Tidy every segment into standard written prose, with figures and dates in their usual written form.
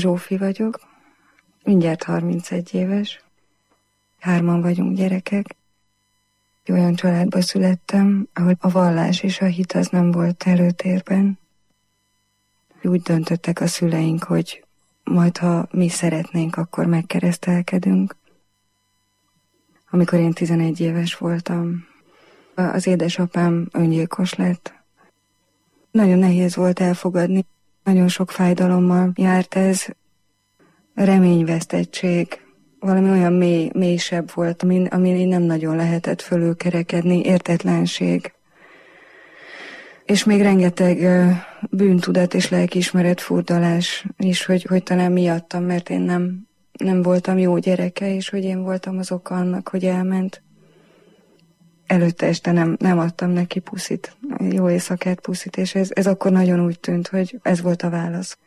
Zsófi vagyok, mindjárt 31 éves, 3 vagyunk gyerekek. Olyan családba születtem, ahol a vallás és a hit az nem volt előtérben. Úgy döntöttek a szüleink, hogy majd ha mi szeretnénk, akkor megkeresztelkedünk. Amikor én 11 éves voltam, az édesapám öngyilkos lett. Nagyon nehéz volt elfogadni, nagyon sok fájdalommal járt ez. Reményvesztettség, valami olyan mélysebb volt, amin nem nagyon lehetett fölülkerekedni, értetlenség. És még rengeteg bűntudat és lelkiismeret furdalás is, hogy talán miattam, mert én nem voltam jó gyereke, és hogy én voltam az oka annak, hogy elment. Előtte este nem adtam neki puszit, jó éjszakát puszit, és ez akkor nagyon úgy tűnt, hogy ez volt a válasz.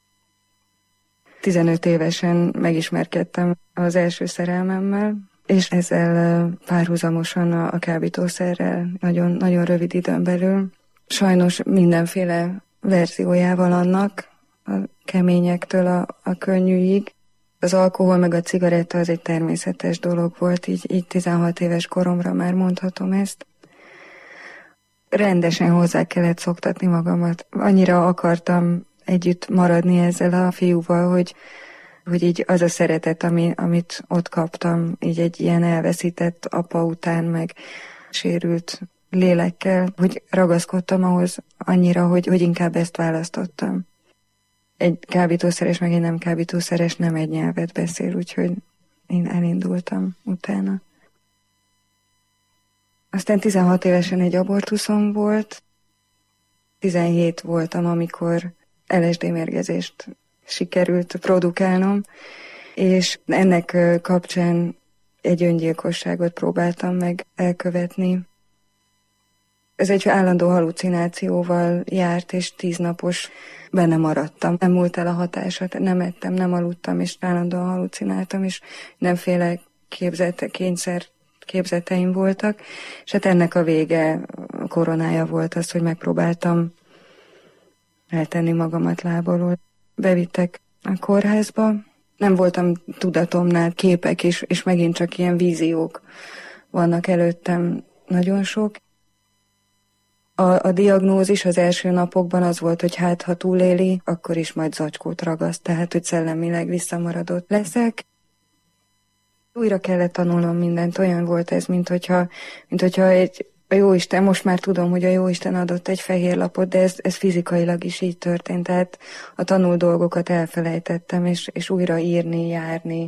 15 évesen megismerkedtem az első szerelmemmel, és ezzel párhuzamosan a kábítószerrel nagyon, nagyon rövid időn belül. Sajnos mindenféle verziójával annak, a keményektől a könnyűig. Az alkohol meg a cigaretta az egy természetes dolog volt, így 16 éves koromra már mondhatom ezt. Rendesen hozzá kellett szoktatni magamat. Annyira akartam együtt maradni ezzel a fiúval, hogy így az a szeretet, amit ott kaptam, így egy ilyen elveszített apa után, meg sérült lélekkel, hogy ragaszkodtam ahhoz annyira, hogy inkább ezt választottam. Egy kábítószeres, meg egy nem kábítószeres nem egy nyelvet beszél, úgyhogy én elindultam utána. Aztán 16 évesen egy abortuszom volt, 17 voltam, amikor LSD mérgezést sikerült produkálnom, és ennek kapcsán egy öngyilkosságot próbáltam meg elkövetni. Ez egy állandó halucinációval járt, és 10 napos benne maradtam. Nem múlt el a hatása, nem ettem, nem aludtam, és állandóan halucináltam, és mindenféle képzeteim voltak, és hát ennek a vége, a koronája volt az, hogy megpróbáltam eltenni magamat lábalól. Bevittek a kórházba, nem voltam tudatomnál, képek, és megint csak ilyen víziók vannak előttem nagyon sok. A diagnózis az első napokban az volt, hogy hát ha túléli, akkor is majd zacskót ragaszt, tehát hogy szellemileg visszamaradott leszek. Újra kellett tanulnom mindent, olyan volt ez, mint hogyha a Jóisten, most már tudom, hogy a Jóisten adott egy fehér lapot, de ez fizikailag is így történt, tehát a tanult dolgokat elfelejtettem, és újra írni, járni.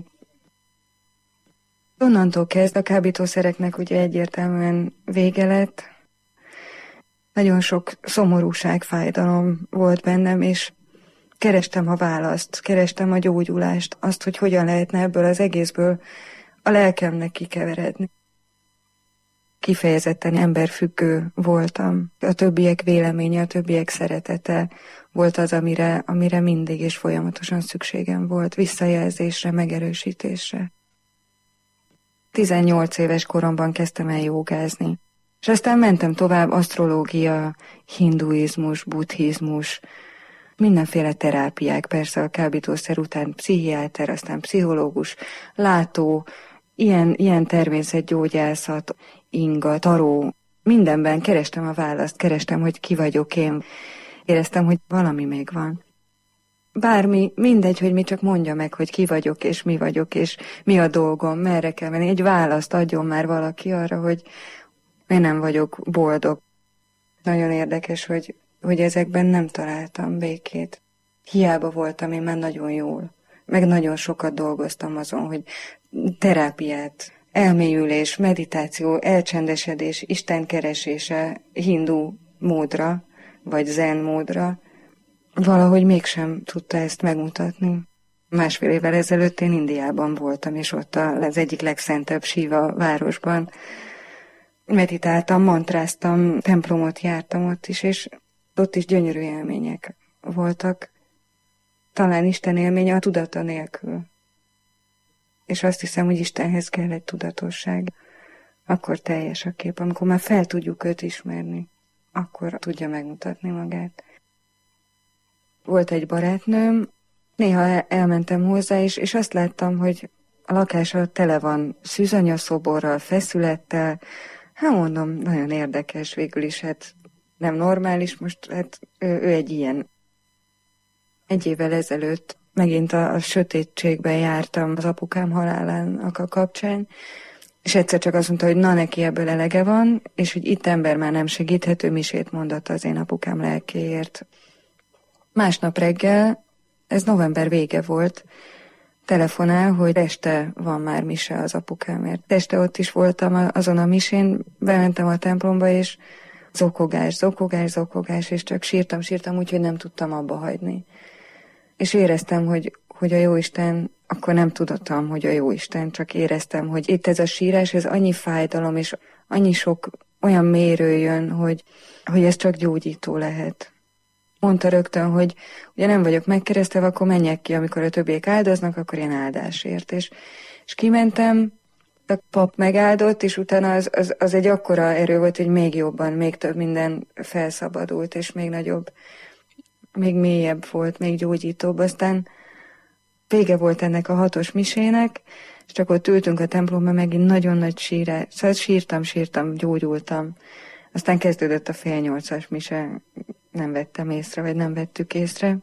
Onnantól kezd a kábítószereknek ugye egyértelműen vége lett. Nagyon sok szomorúság, fájdalom volt bennem, és kerestem a választ, kerestem a gyógyulást, azt, hogy hogyan lehetne ebből az egészből a lelkemnek kikeveredni. Kifejezetten emberfüggő voltam. A többiek véleménye, a többiek szeretete volt az, amire mindig és folyamatosan szükségem volt, visszajelzésre, megerősítésre. 18 éves koromban kezdtem el jógázni. És aztán mentem tovább, asztrológia, hinduizmus, buddhizmus, mindenféle terápiák, persze a kábítószer után pszichiáter, aztán pszichológus, látó, ilyen természetgyógyászat, inga, taró, mindenben kerestem a választ, kerestem, hogy ki vagyok én. Éreztem, hogy valami még van. Bármi, mindegy, hogy mi, csak mondja meg, hogy ki vagyok, és mi a dolgom, merre kell menni. Egy választ adjon már valaki arra, hogy én nem vagyok boldog. Nagyon érdekes, hogy ezekben nem találtam békét. Hiába voltam én már nagyon jól. Meg nagyon sokat dolgoztam azon, hogy terápiát, elmélyülés, meditáció, elcsendesedés, Isten keresése hindu módra, vagy zen módra, valahogy mégsem tudta ezt megmutatni. 1,5 évvel ezelőtt én Indiában voltam, és ott az egyik legszentebb Siva városban meditáltam, mantráztam, templomot jártam ott is, és ott is gyönyörű élmények voltak. Talán Isten élménye a tudata nélkül. És azt hiszem, hogy Istenhez kell egy tudatosság. Akkor teljes a kép, amikor már fel tudjuk őt ismerni, akkor tudja megmutatni magát. Volt egy barátnőm, Néha elmentem hozzá, és azt láttam, hogy a lakása tele van szűzanyaszoborral, feszülettel. Hát mondom, nagyon érdekes végül is, hát nem normális, most hát ő egy ilyen. Egy évvel ezelőtt megint a sötétségben jártam az apukám halálának a kapcsán, és egyszer csak azt mondta, hogy na neki ebből elege van, és hogy itt ember már nem segíthető, misét mondott az én apukám lelkéért. Másnap reggel, ez november vége volt, telefonál, hogy este van már mise az apukámért. Este ott is voltam azon a misén, bementem a templomba, és zokogás, és csak sírtam, úgyhogy nem tudtam abba hagyni. És éreztem, hogy a Jóisten, akkor nem tudottam, hogy a Jóisten, csak éreztem, hogy itt ez a sírás, ez annyi fájdalom, és annyi sok olyan mérő jön, hogy ez csak gyógyító lehet. Mondta rögtön, hogy ugye nem vagyok megkeresztelve, akkor menjek ki, amikor a többiek áldoznak, akkor én áldásért. És kimentem, a pap megáldott, és utána az egy akkora erő volt, hogy még jobban, még több minden felszabadult, és még nagyobb, még mélyebb volt, még gyógyítóbb. Aztán vége volt ennek a 6-os misének, és csak ott ültünk a templomban, megint nagyon nagy sírás. Szóval sírtam, gyógyultam. Aztán kezdődött a 7:30 mise, nem vettem észre, vagy nem vettük észre.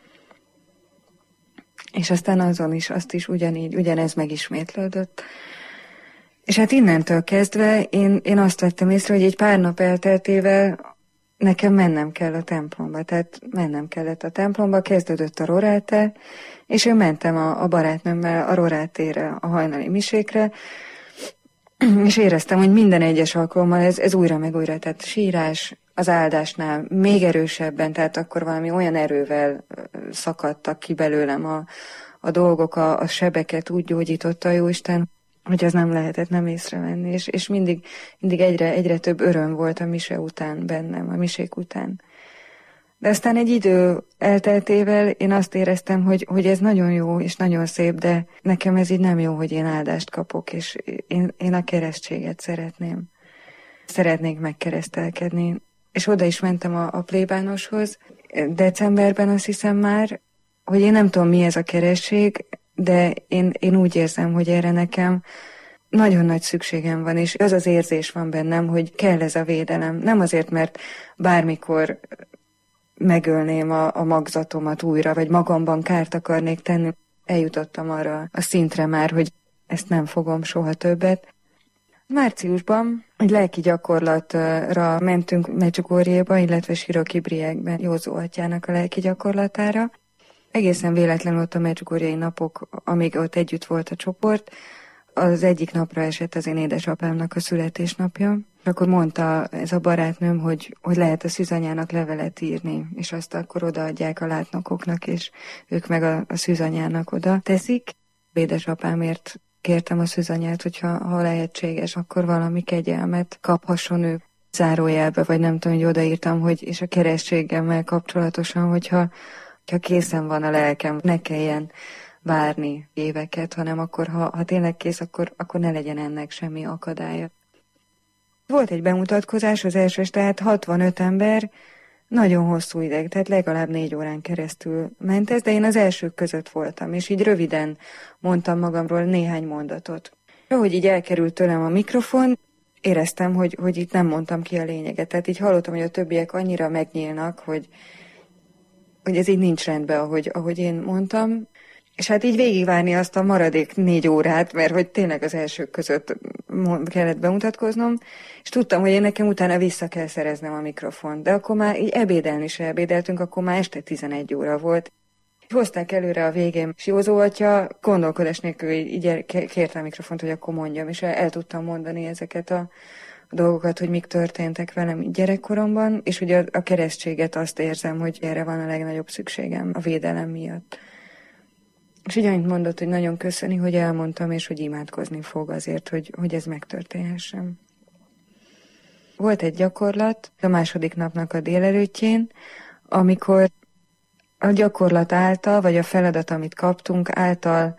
És aztán azon is, azt is ugyanez megismétlődött. És hát innentől kezdve én azt vettem észre, hogy egy pár nap elteltével nekem mennem kell a templomba. Tehát mennem kellett a templomba, kezdődött a roráte, és én mentem a barátnőmmel a rorátére, a hajnali misékre, és éreztem, hogy minden egyes alkalommal ez újra meg újra, tehát sírás az áldásnál még erősebben, tehát akkor valami olyan erővel szakadtak ki belőlem a dolgok, a sebeket úgy gyógyította a Jóisten, hogy az nem lehetett nem észrevenni, és mindig egyre több öröm volt a mise után bennem, a misék után. De aztán egy idő elteltével én azt éreztem, hogy ez nagyon jó és nagyon szép, de nekem ez így nem jó, hogy én áldást kapok, és én a keresztséget szeretném. Szeretnék megkeresztelkedni. És oda is mentem a plébánoshoz, decemberben azt hiszem már, hogy én nem tudom, mi ez a keresztség, de én úgy érzem, hogy erre nekem nagyon nagy szükségem van, és az az érzés van bennem, hogy kell ez a védelem. Nem azért, mert bármikor megölném a magzatomat újra, vagy magamban kárt akarnék tenni. Eljutottam arra a szintre már, hogy ezt nem fogom soha többet. Márciusban egy lelki gyakorlatra mentünk Medjugorjéba, illetve Siroki-Briekben Józó atyának a lelki gyakorlatára. Egészen véletlenül ott a medjugorjei napok, amíg ott együtt volt a csoport, az egyik napra esett az én édesapámnak a születésnapja. Akkor mondta ez a barátnőm, hogy lehet a szűzanyának levelet írni, és azt akkor odaadják a látnokoknak, és ők meg a szűzanyának oda teszik. Édesapámért kértem a szűzanyát, hogyha lehetséges, akkor valami kegyelmet kaphasson ő zárójelbe, vagy nem tudom, hogy odaírtam, hogy és a keresztségemmel kapcsolatosan, hogyha készen van a lelkem, ne kelljen várni éveket, hanem akkor, ha tényleg kész, akkor ne legyen ennek semmi akadálya. Volt egy bemutatkozás az első, tehát 65 ember, nagyon hosszú ideig, tehát legalább 4 órán keresztül ment ez, de én az elsők között voltam, és így röviden mondtam magamról néhány mondatot. Ahogy így elkerült tőlem a mikrofon, éreztem, hogy itt nem mondtam ki a lényeget, tehát így hallottam, hogy a többiek annyira megnyílnak, hogy ez így nincs rendben, ahogy én mondtam. És hát így végigvárni azt a maradék 4 órát, mert hogy tényleg az elsők között kellett bemutatkoznom, és tudtam, hogy én nekem utána vissza kell szereznem a mikrofont. De akkor már így ebédelni se ebédeltünk, akkor már este 11 óra volt. Hozták előre a végén, és Józó atya gondolkodás nélkül így kérte a mikrofont, hogy akkor mondjam, és el tudtam mondani ezeket a dolgokat, hogy mik történtek velem gyerekkoromban, és ugye a keresztséget azt érzem, hogy erre van a legnagyobb szükségem a védelem miatt. És így annyit mondott, hogy nagyon köszöni, hogy elmondtam, és hogy imádkozni fog azért, hogy ez megtörténhessen. Volt egy gyakorlat a második napnak a délelőttjén, amikor a gyakorlat által, vagy a feladat, amit kaptunk által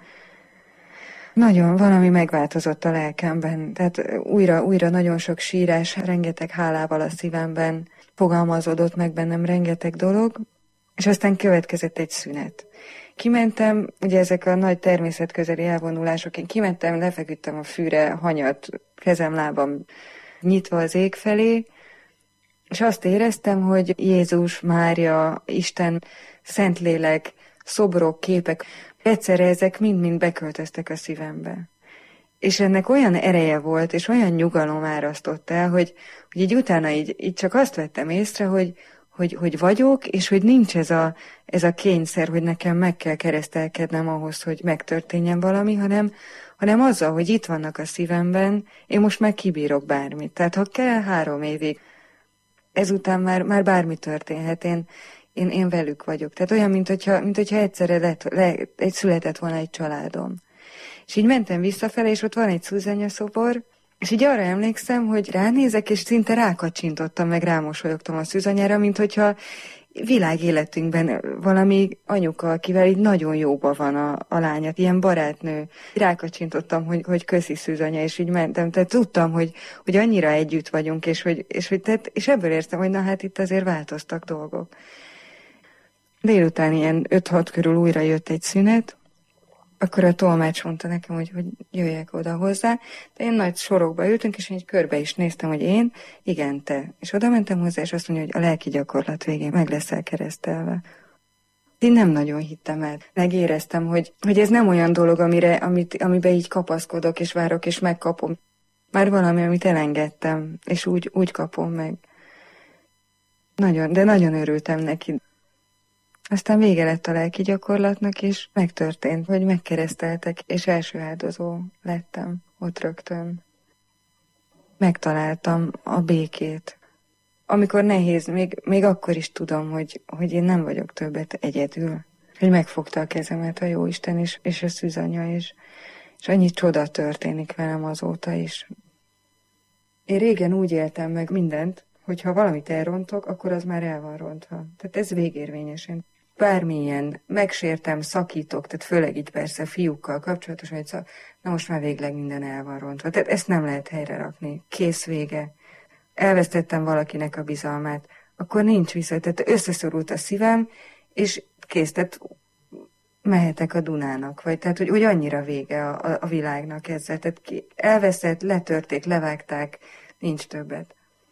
nagyon valami megváltozott a lelkemben. Tehát újra nagyon sok sírás, rengeteg hálával a szívemben fogalmazódott meg bennem rengeteg dolog, és aztán következett egy szünet. Kimentem, ugye ezek a nagy természetközeli elvonulások, én kimentem, lefeküdtem a fűre, hanyat, kezem, lábam nyitva az ég felé, és azt éreztem, hogy Jézus, Mária, Isten, Szentlélek, szobrok, képek, egyszerre ezek mind-mind beköltöztek a szívembe. És ennek olyan ereje volt, és olyan nyugalom árasztott el, hogy így utána így csak azt vettem észre, hogy vagyok, és hogy nincs ez a kényszer, hogy nekem meg kell keresztelkednem ahhoz, hogy megtörténjen valami, hanem azzal, hogy itt vannak a szívemben, én most már kibírok bármit. Tehát ha kell 3 évig, ezután már bármi történhet, én velük vagyok. Tehát olyan, mint hogyha egyszerre született volna egy családom. És így mentem visszafele, és ott van egy Szűzanya szobor, és így arra emlékszem, hogy ránézek, és szinte rákacsintottam, meg rámosolyogtam a Szűzanyára, mint hogyha világéletünkben valami anyuka, akivel így nagyon jóban van a lánya, ilyen barátnő. Rákacsintottam, hogy köszi Szűzanya, és így mentem. Tehát tudtam, hogy annyira együtt vagyunk, és ebből értem, hogy na hát itt azért változtak dolgok. Délután ilyen 5-6 körül újra jött egy szünet, akkor a tolmács mondta nekem, hogy jöjjek oda hozzá, de én nagy sorokba ültünk, és én egy körbe is néztem, hogy én, igen, te. És oda mentem hozzá, és azt mondja, hogy a lelki gyakorlat végén meg leszel keresztelve. Én nem nagyon hittem el. Megéreztem, hogy ez nem olyan dolog, amiben így kapaszkodok, és várok, és megkapom. Már valami, amit elengedtem, és úgy kapom meg. De nagyon örültem neki. Aztán vége lett a lelki gyakorlatnak, és megtörtént, hogy megkereszteltek, és első áldozó lettem ott rögtön. Megtaláltam a békét. Amikor nehéz, még akkor is tudom, hogy én nem vagyok többet egyedül. Hogy megfogta a kezemet a Jóisten és a Szűzanya is. És annyi csoda történik velem azóta is. Én régen úgy éltem meg mindent, hogy ha valamit elrontok, akkor az már el van rontva. Tehát ez végérvényesen. Bármilyen megsértem, szakítok, tehát főleg így persze fiúkkal kapcsolatosan, hogy na most már végleg minden el van rontva. Tehát ezt nem lehet helyre rakni. Kész, vége. Elvesztettem valakinek a bizalmát, akkor nincs vissza. Tehát összeszorult a szívem, és kész, tehát mehetek a Dunának. Vagy tehát, hogy annyira vége a világnak ezzel. Tehát elveszett, letörték, levágták, nincs többet.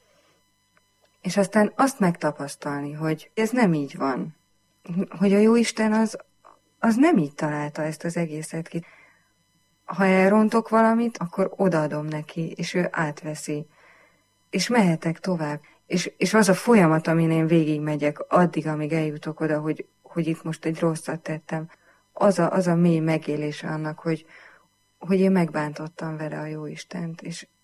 És aztán azt megtapasztalni, hogy ez nem így van. Hogy a Jóisten az nem így találta ezt az egészet ki. Ha elrontok valamit, akkor odaadom neki, és ő átveszi. És mehetek tovább. És az a folyamat, amin én végigmegyek, addig, amíg eljutok oda, hogy itt most egy rosszat tettem, az a mély megélése annak, hogy én megbántottam vele a Jóistent,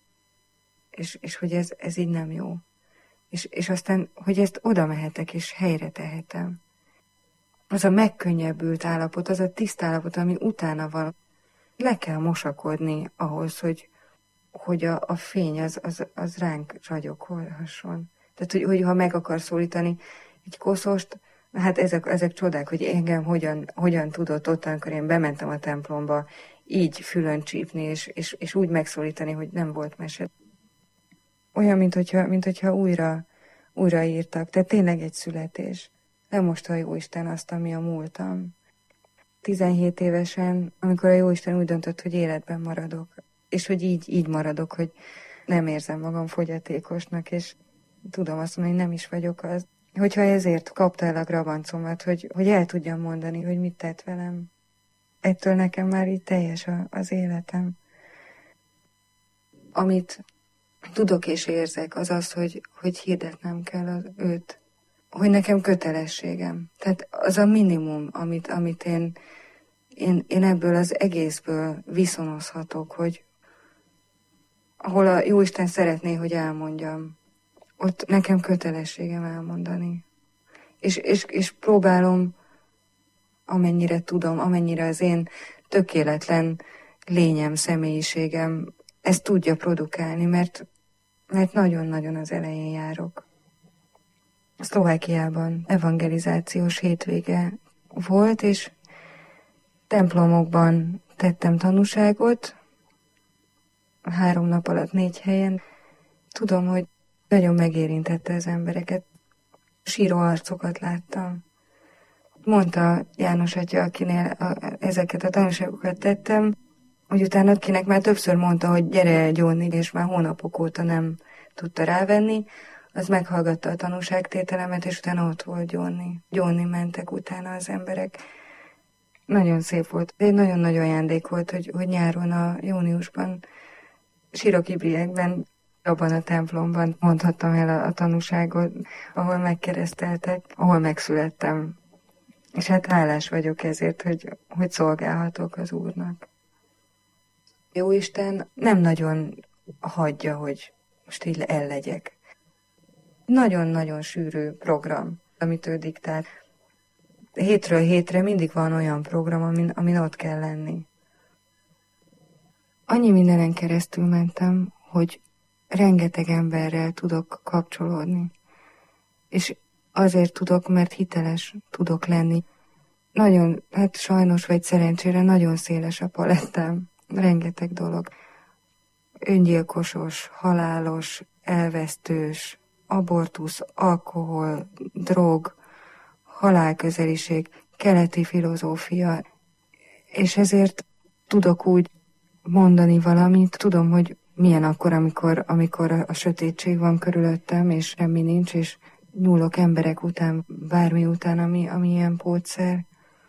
és hogy ez így nem jó. És aztán, hogy ezt oda mehetek, és helyre tehetem. Az a megkönnyebbült állapot, az a tiszta állapot, ami utána van. Le kell mosakodni ahhoz, hogy a fény az ránk ragyogolhasson. Tehát, hogy ha meg akar szólítani egy koszost, hát ezek csodák, hogy engem hogyan tudott ott, amikor én bementem a templomba, így fülön csípni, és úgy megszólítani, hogy nem volt mese. Olyan, mint hogyha újra írtak. Tehát tényleg egy születés. Lemosta a Jóisten azt, ami a múltam. 17 évesen, amikor a Jóisten úgy döntött, hogy életben maradok, és hogy így maradok, hogy nem érzem magam fogyatékosnak, és tudom azt mondani, hogy nem is vagyok az. Hogyha ezért kapta el a grabancomat, hogy el tudjam mondani, hogy mit tett velem. Ettől nekem már így teljes az életem. Amit tudok és érzek, az az, hogy hirdetnem kell őt. Hogy nekem kötelességem. Tehát az a minimum, amit én ebből az egészből viszonozhatok, hogy ahol a Jóisten szeretné, hogy elmondjam, ott nekem kötelességem elmondani. És próbálom, amennyire tudom, amennyire az én tökéletlen lényem, személyiségem ezt tudja produkálni, mert nagyon-nagyon az elején járok. Szlovákiában evangelizációs hétvége volt, és templomokban tettem tanúságot, 3 nap alatt 4 helyen. Tudom, hogy nagyon megérintette az embereket. Síró arcokat láttam. Mondta János atya, akinél ezeket a tanúságokat tettem, hogy utána akinek már többször mondta, hogy gyere gyónni, és már hónapok óta nem tudta rávenni, az meghallgatta a tanúságtételemet, és utána ott volt gyónni. Gyónni mentek utána az emberek. Nagyon szép volt. Egy nagyon nagy ajándék volt, hogy nyáron a júniusban Sirokibriekben, abban a templomban mondhattam el a tanúságot, ahol megkereszteltek, ahol megszülettem. És hát hálás vagyok ezért, hogy szolgálhatok az Úrnak. Jóisten nem nagyon hagyja, hogy most így ellegyek. Nagyon-nagyon sűrű program, amit ő diktál. Hétről hétre mindig van olyan program, amin ott kell lenni. Annyi mindenen keresztül mentem, hogy rengeteg emberrel tudok kapcsolódni. És azért tudok, mert hiteles tudok lenni. Nagyon, hát sajnos vagy szerencsére nagyon széles a palettám. Rengeteg dolog. Öngyilkosos, halálos, elvesztős, abortusz, alkohol, drog, halálközeliség, keleti filozófia, és ezért tudok úgy mondani valamit, tudom, hogy milyen akkor, amikor a sötétség van körülöttem, és semmi nincs, és nyúlok emberek után, bármi után, ami ilyen pótszer.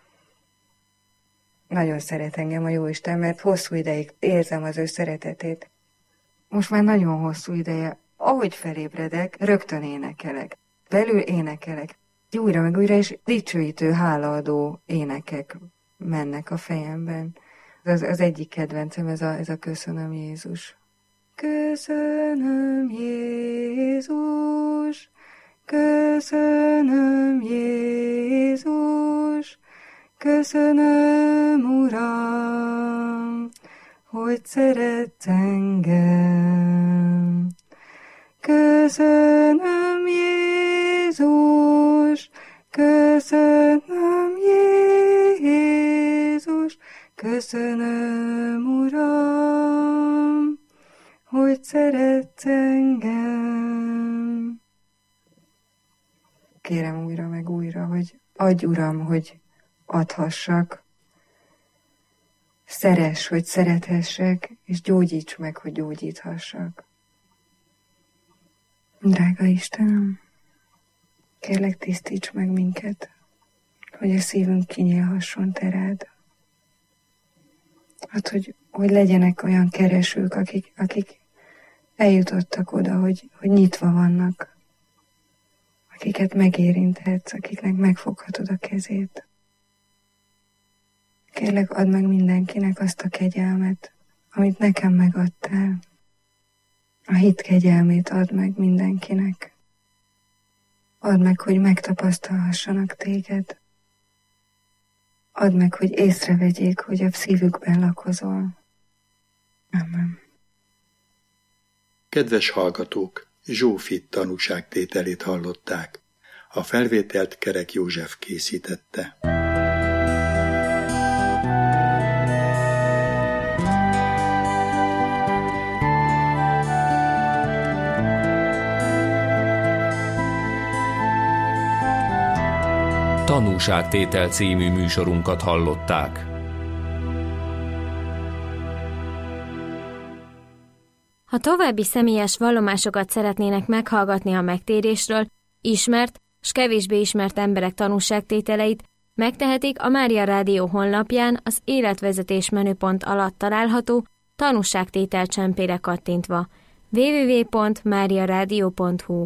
Nagyon szeret engem a Jóisten, mert hosszú ideig érzem az ő szeretetét. Most már nagyon hosszú ideje, ahogy felébredek, rögtön énekelek. Belül énekelek. Újra meg újra, és dicsőítő, hálaadó énekek mennek a fejemben. Az egyik kedvencem, ez a köszönöm Jézus. Köszönöm Jézus, köszönöm Jézus, köszönöm Uram, hogy szeretsz engem. Köszönöm Jézus, köszönöm Jézus, köszönöm Uram, hogy szeretsz engem. Kérem újra meg újra, hogy adj Uram, hogy adhassak, szeress, hogy szerethessek, és gyógyíts meg, hogy gyógyíthassak. Drága Istenem, kérlek tisztíts meg minket, hogy a szívünk kinyílhasson te rád. Hát, hogy legyenek olyan keresők, akik eljutottak oda, hogy nyitva vannak, akiket megérinthetsz, akiknek megfoghatod a kezét. Kérlek, add meg mindenkinek azt a kegyelmet, amit nekem megadtál. A hit kegyelmét add meg mindenkinek. Add meg, hogy megtapasztalhassanak téged. Add meg, hogy észrevegyék, hogy a szívükben lakozol. Amen. Kedves hallgatók, Zsófi tanúságtételét hallották. A felvételt Kerek József készítette. Tanúságtétel című műsorunkat hallották. Ha további személyes vallomásokat szeretnének meghallgatni a megtérésről, ismert s kevésbé ismert emberek tanúságtételeit, megtehetik a Mária Rádió honlapján az életvezetés menüpont alatt található tanúságtétel csempére kattintva. www.mariaradio.hu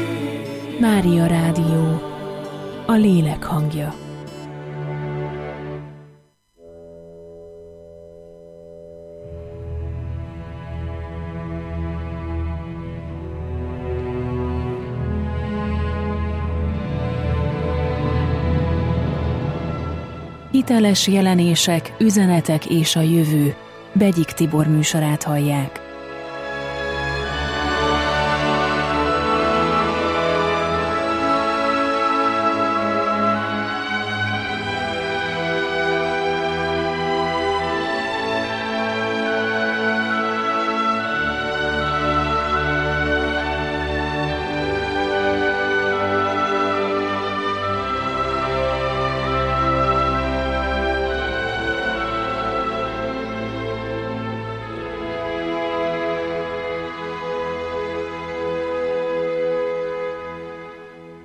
Mária Rádió, a lélek hangja. Hiteles jelenések, üzenetek és a jövő. Begyik Tibor műsorát hallják.